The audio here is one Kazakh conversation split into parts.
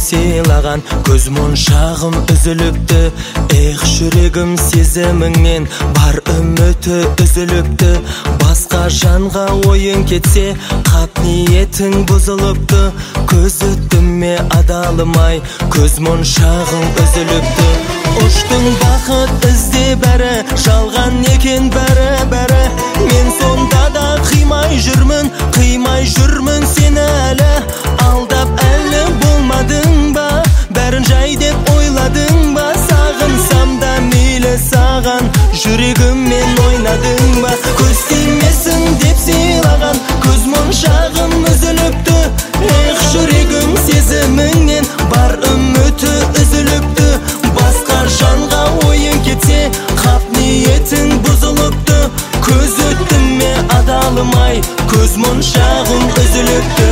сыйлаган көз моншагым үзүлүптү. Эх, жүрегим сезимиңнен бар үмүтү үзүлүптү. Баска жанга оюң кетсе, кап ниетиң бузулупту. Көз өттүмө адалымай, көз моншагым үзүлүптү. Уштуң бакыт изде бәрі, жалган экен бәрі. Мен сонда да кыймай жүрмүн сени әлі. Алдап әлі болмадың ба, бәрін жай деп ойладың ба? Сағынсам да мейлі саған, жүрегіммен ойнадың ба? Көз тимесін деп сыйлаган көз моншағым үзүлүптү. Эх, жүрегім сезіміңнен бар үміті үзүлүптү. Басқа жанға ойың кетсе, қап ниетің бұзылыпты. Көз өттіме адалымай, көз моншағым үзүлүптү.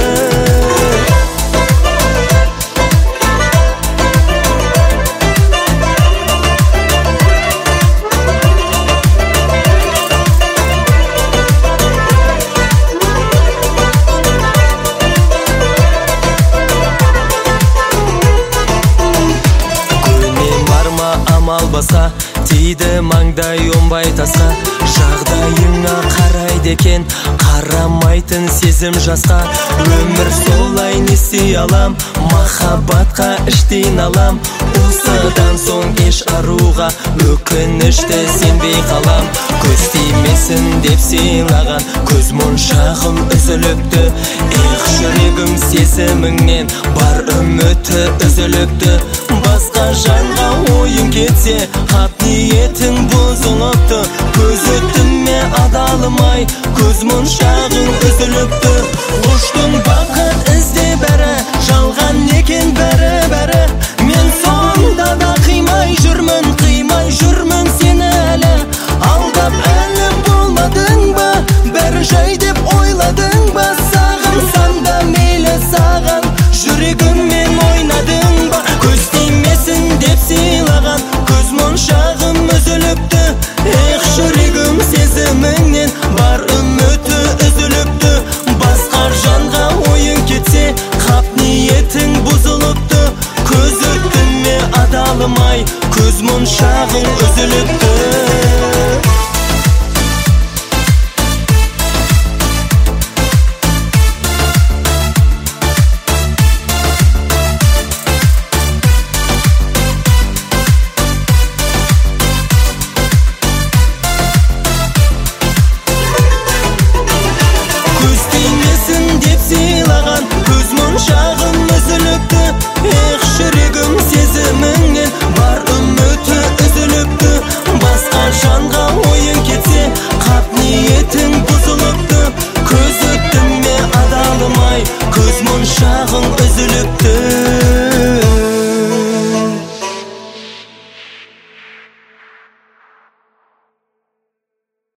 Баса тиді маңдай оңбай тасқа, жағдайыңа қарайды екен, қарамайтын сезім жасқа. Өмір солай нестей алам, махаббатқа іштейін алам. Осыдан соң еш аруға өкінішті сенбей қалам. Көз тимесін деп сыйлаган көз моншағым үзүлүптү. Эх, жүрегім сезіміңнен бар үміті үзүлүптү. Басқа жанға ойың кетсе, қап ниетің бұзылыпты. Көз өттіме адалымай, көз моншағың үзүлүптү. Уштың бақыт ізде бәрі, жалған екен бәрі. Мен сонда да қимай жүрмін сені әлі. Алдап әлі болмадың ба, бәрі жай деп ойладың ба? Сағынсам да мейлі саған, жүрегіммен ойнадың ба? Көз тимесін деп сыйлаган көз моншағым үзүлүптү. Эх, жүрегім сезіміңнен бар үміті үзүлүптү. Басқа жанға ойың кетсе, қап ниетің бұзылыпты. Көз өттіме адалымай, көз моншағың үзүлүптү. Сыйлаган көз моншағым үзүлүптү. Эх, жүрегім сезіміңнен бар үміті үзүлүптү. Басқа жанға ойың кетсе, қап ниетің бұзылыпты. Көз өттіме адалымай, көз моншағым үзүлүптү.